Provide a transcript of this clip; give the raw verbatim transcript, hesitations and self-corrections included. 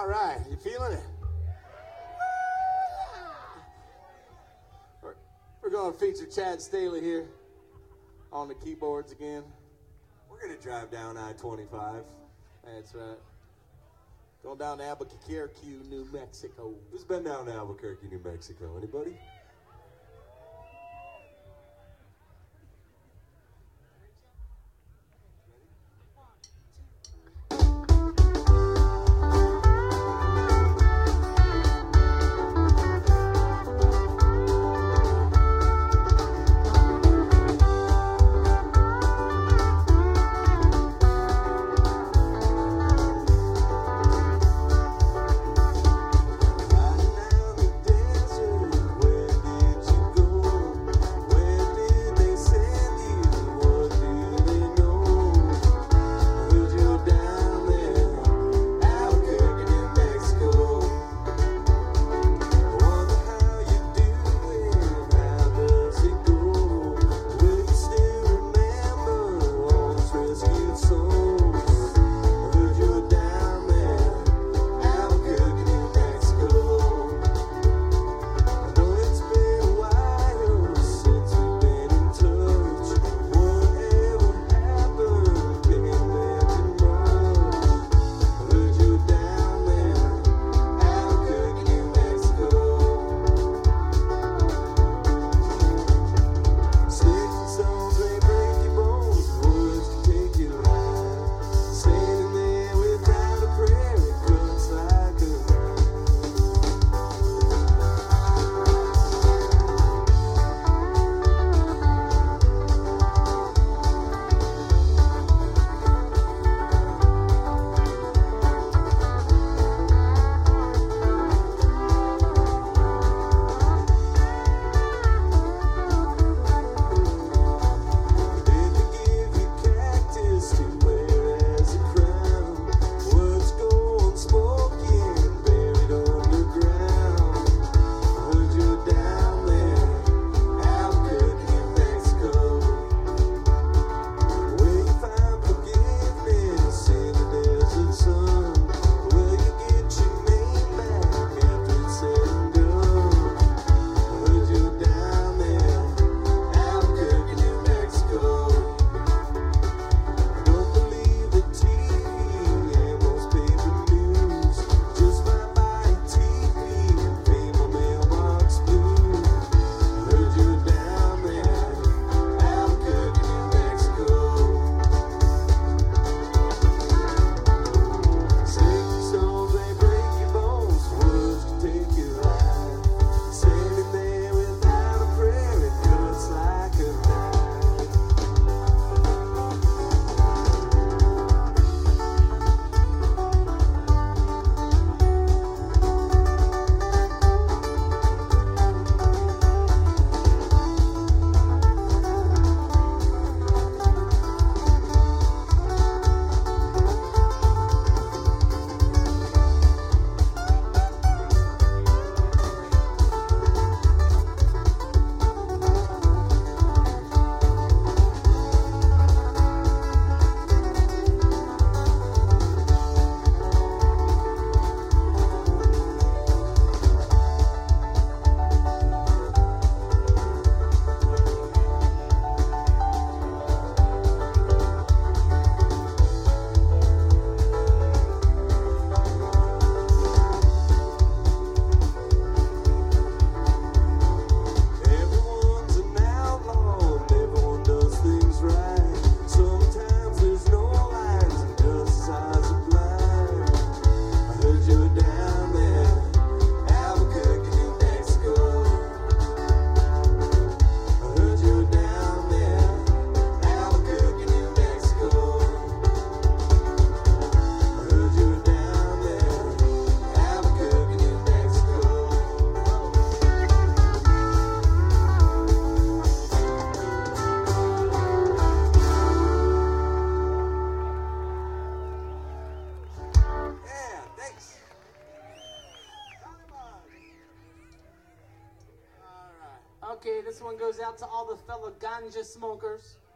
All right, you feeling it? We're, we're going to feature Chad Staley here on the keyboards again. We're going to drive down I twenty-five. That's right. Going down to Albuquerque, New Mexico. Who's been down to Albuquerque, New Mexico? Anybody? Okay, this one goes out to all the fellow ganja smokers.